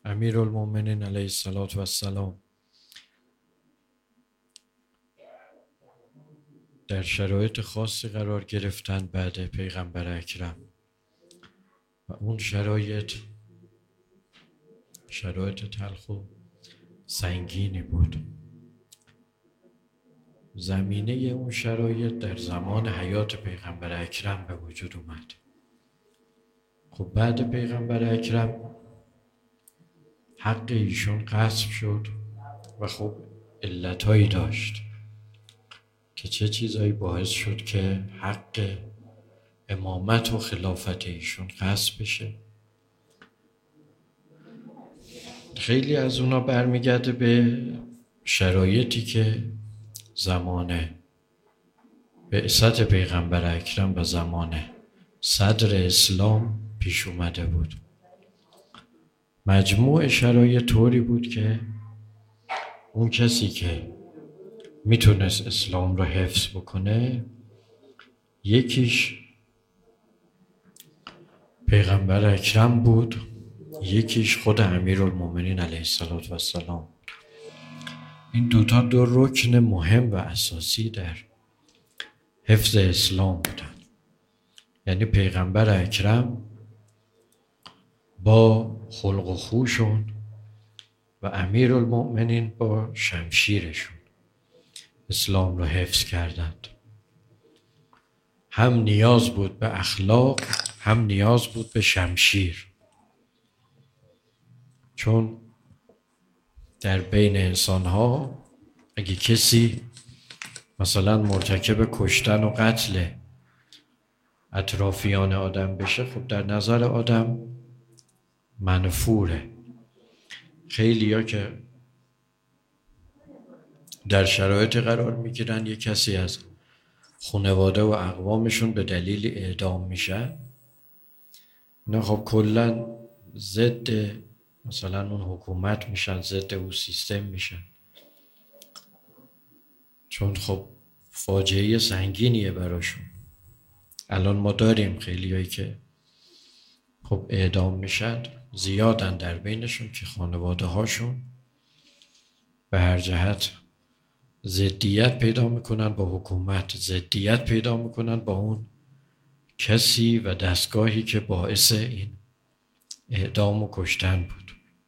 امیرالمومنین علیه السلام در شرایط خاصی قرار گرفتن بعد پیغمبر اکرم و اون شرایط تلخ و سنگینی بود. زمینه اون شرایط در زمان حیات پیغمبر اکرم به وجود اومد. خب بعد پیغمبر اکرم حق ایشون غصب شد و خب علتهایی داشت که چه چیزایی باعث شد که حق امامت و خلافت ایشون غصب بشه. خیلی از اونا برمیگرده به شرایطی که زمان بعثت پیغمبر اکرم و زمان صدر اسلام پیش اومده بود. مجموع شرایط طوری بود که اون کسی که میتونست اسلام رو حفظ بکنه، یکیش پیغمبر اکرم بود، یکیش خود امیرالمومنین علیه السلام. این دوتا دو رکن مهم و اساسی در حفظ اسلام بودن. یعنی پیغمبر اکرم با خلق و خوشون و امیرالمومنین با شمشیرشون اسلام رو حفظ کردند. هم نیاز بود به اخلاق، هم نیاز بود به شمشیر. چون در بین انسان‌ها اگه کسی مثلا مرتکب کشتن و قتل اطرافیان آدم بشه، خب در نظر آدم منفوره. خیلی ها که در شرایط قرار میگیرن یک کسی از خانواده و اقوامشون به دلیل اعدام میشن، نه خب کلن ضد مثلا اون حکومت میشن، ضد اون سیستم میشن، چون خب فاجعه سنگینیه براشون. الان ما داریم خیلی هایی که خب اعدام میشن، زیادن در بینشون که خانواده هاشون به هر جهت ضدیت پیدا میکنن با حکومت، ضدیت پیدا میکنن با اون کسی و دستگاهی که باعث این اعدام و کشتن بود.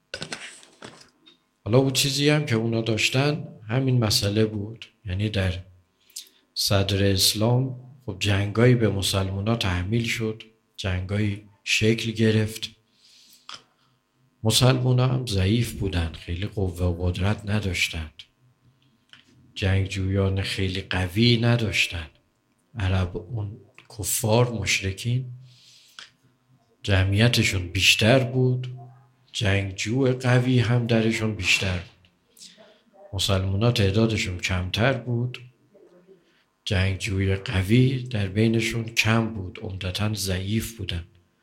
حالا اون چیزی هم که اونا داشتن همین مسئله بود. یعنی در صدر اسلام خب جنگایی به مسلمان‌ها تحمیل شد، جنگایی شکل گرفت. مسلمان‌ها هم ضعیف بودن، خیلی قوه و قدرت نداشتند، جنگجویان خیلی قوی نداشتن. عرب اون کفار مشرکین جمعیتشون بیشتر بود، جنگجو قوی هم درشون بیشتر بود. مسلمان‌ها تعدادشون کمتر بود، جنگجوی قوی در بینشون کم بود، عمدتاً ضعیف بودن.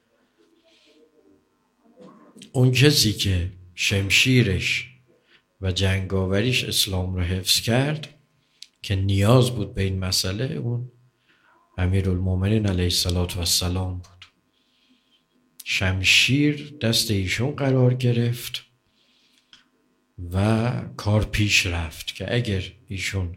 اون کسی که شمشیرش و جنگاوریش اسلام رو حفظ کرد که نیاز بود به این مسئله، اون امیرالمومنین علیه السلام بود. شمشیر دست ایشون قرار گرفت و کار پیش رفت که اگر ایشون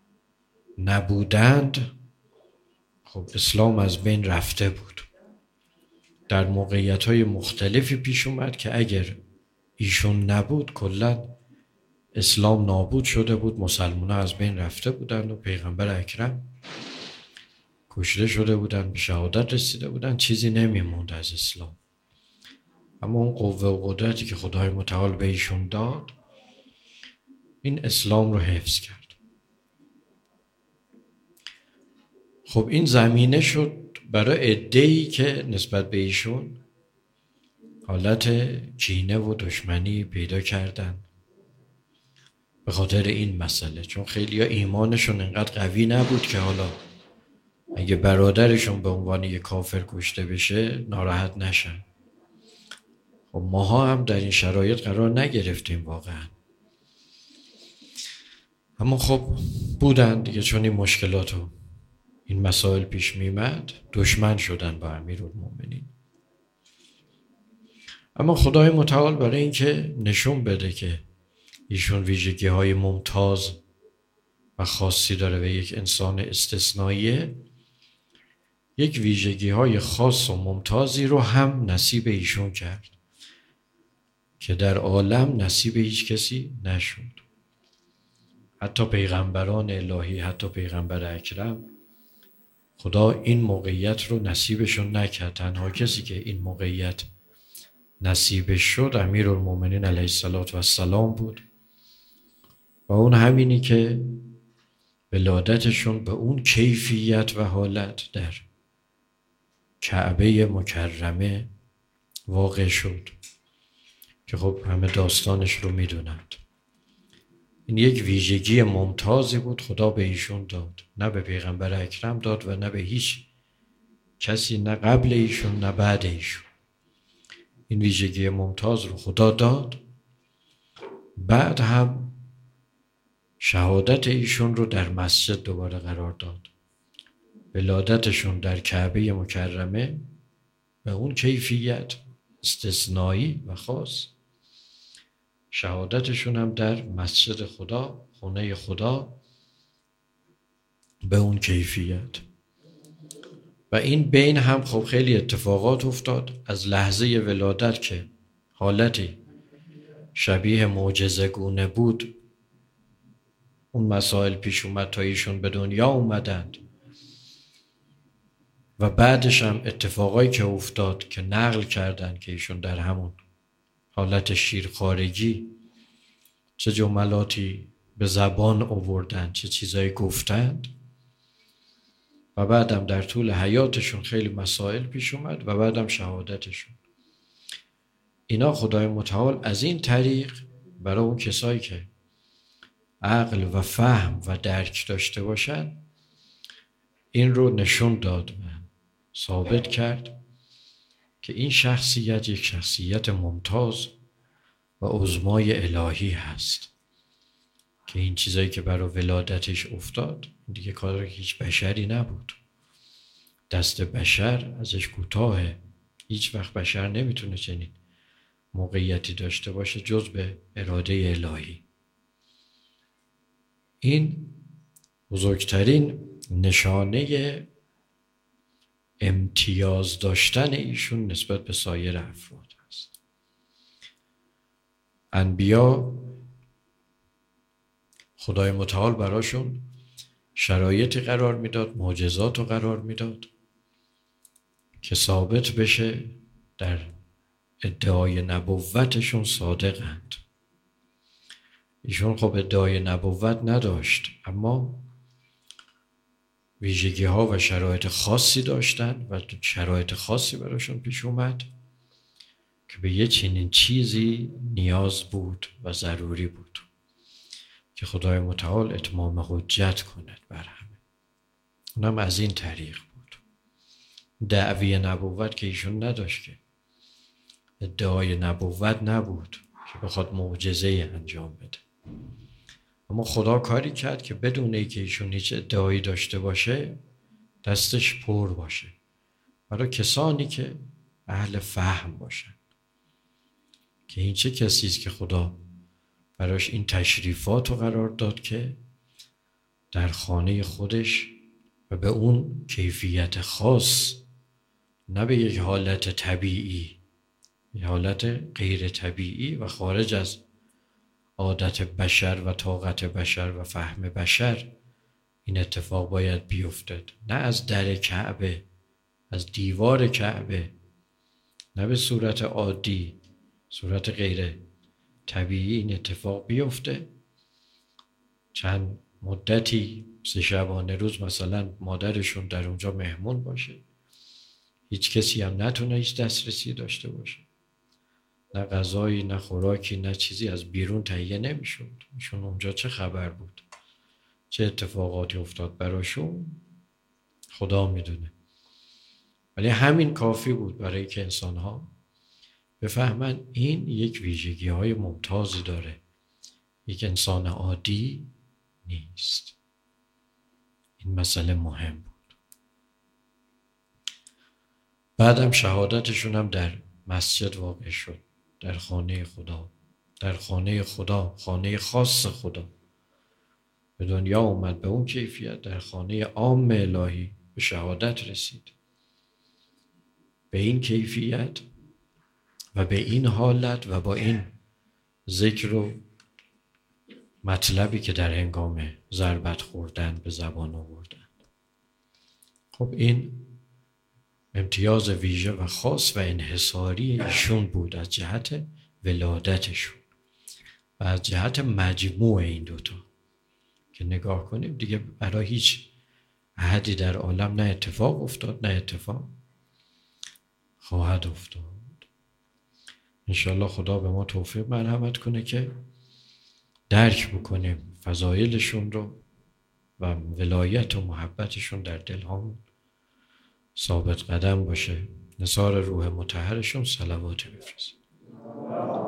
نبودند خب اسلام از بین رفته بود. در موقعیت‌های مختلفی پیش اومد که اگر ایشون نبود کلاً اسلام نابود شده بود، مسلمان‌ها از بین رفته بودند و پیغمبر اکرم کشته شده بودند، به شهادت رسیده بودند، چیزی نمیموند از اسلام. اما اون قوه و قدرتی که خدای متعال به ایشون داد، این اسلام رو حفظ کرد. خب این زمینه شد برای عده‌ای که نسبت به ایشون حالت کینه و دشمنی پیدا کردن به خاطر این مسئله. چون خیلی ها ایمانشون انقدر قوی نبود که حالا اگه برادرشون به عنوان یک کافر کشته بشه ناراحت نشن. خب ماها هم در این شرایط قرار نگرفتیم واقعا، اما خب بودن دیگه. چون این مشکلات و این مسائل پیش میمد، دشمن شدن با امیرالمومنین. اما خدای متعال برای اینکه نشون بده که ایشون ویژگی‌های ممتاز و خاصی داره و یک انسان استثنائیه، یک ویژگی‌های خاص و ممتازی رو هم نصیب ایشون کرد که در عالم نصیب هیچ کسی نشد. حتی پیغمبران الهی، حتی پیغمبر اکرم، خدا این موقعیت رو نصیبشون نکرد. تنها کسی که این موقعیت نصیبش شد امیرالمومنین علیه السلام بود و اون همینی که ولادتشون به اون کیفیت و حالت در کعبه مکرمه واقع شد که خب همه داستانش رو میدونند. این یک ویژگی ممتازی بود خدا به ایشون داد، نه به پیغمبر اکرم داد و نه به هیچ کسی، نه قبل ایشون نه بعد ایشون. این ویژگی ممتاز رو خدا داد. بعد هم شهادت ایشون رو در مسجد دوباره قرار داد. ولادتشون در کعبه مکرمه به اون کیفیت استثنایی و خاص، شهادتشون هم در مسجد خدا، خونه خدا، به اون کیفیت. و این بین هم خب خیلی اتفاقات افتاد. از لحظه ولادت که حالتی شبیه معجزه گونه بود، اون مسائل پیش اومد تا ایشون به دنیا اومدند و بعدش هم اتفاقایی که افتاد که نقل کردند که ایشون در همون حالت شیرخوارگی چه جملاتی به زبان آوردند، چه چیزایی گفتند و بعدم در طول حیاتشون خیلی مسائل پیش اومد و بعدم شهادتشون. اینا خدای متعال از این طریق برای اون کسایی که عقل و فهم و درک داشته باشن این رو نشون داد و ثابت کرد که این شخصیت یک شخصیت ممتاز و عظمای الهی هست که این چیزایی که برای ولادتش افتاد دیگه کار هیچ بشری نبود. دست بشر ازش کوتاهه. هیچ وقت بشر نمیتونه چنین موقعیتی داشته باشه جز به اراده الهی. این بزرگترین نشانه امتیاز داشتن ایشون نسبت به سایر افراد است. انبیا خدای متعال براشون شرایطی قرار میداد، معجزات رو قرار میداد که ثابت بشه در ادعای نبوتشون صادقند. ایشون خب ادعای نبوت نداشت اما ویژگی ها و شرایط خاصی داشتن و شرایط خاصی براشون پیش اومد که به یه چنین چیزی نیاز بود و ضروری بود که خدای متعال اتمام حجت کند بر همه. اونم از این طریق بود. دعوی نبوت که ایشون نداشت، که ادعای نبوت نبود که بخواد معجزه انجام بده. اما خدا کاری کرد که بدون اینکه ایشون هیچ ادعایی داشته باشه دستش پر باشه برای کسانی که اهل فهم باشن که این چه کسی است که خدا براش این تشریفات رو قرار داد که در خانه خودش و به اون کیفیت خاص، نه به یک حالت طبیعی، یک حالت غیر طبیعی و خارج از عادت بشر و طاقت بشر و فهم بشر این اتفاق باید بیفتد. نه از در کعبه، از دیوار کعبه، نه به صورت عادی، صورت غیر طبیعی این اتفاق بیفته. چند مدتی 3 شبانه روز مثلا مادرشون در اونجا مهمون باشه، هیچ کسی هم نتونه هیچ دسترسی داشته باشه، نه غذایی نه خوراکی نه چیزی از بیرون تهیه نمیشد. ایشون اونجا چه خبر بود، چه اتفاقاتی افتاد براشون خدا میدونه. ولی همین کافی بود برای که انسان‌ها بفهمن این یک ویژگی‌های ممتازی داره، یک انسان عادی نیست. این مسئله مهم بود. بعدم شهادتشون هم در مسجد واقع شد. در خانه خدا، در خانه خدا، خانه خاص خدا به دنیا اومد، به اون کیفیت در خانه عام الهی به شهادت رسید. به این کیفیت و به این حالت و با این ذکر و مطلبی که در هنگام ضربت خوردن به زبان آوردن. خب این امتیاز ویژه و خاص و انحصاری ایشون بود از جهت ولادتشون و از جهت مجموع این دوتا که نگاه کنیم دیگه برای هیچ احدی در عالم نه اتفاق افتاد نه اتفاق خواهد افتاد. انشالله خدا به ما توفیق مرحمت کنه که درک بکنیم فضایلشون رو و ولایت و محبتشون در دلهامون ثابت قدم باشه. نثار روح مطهرشون صلوات بفرستید.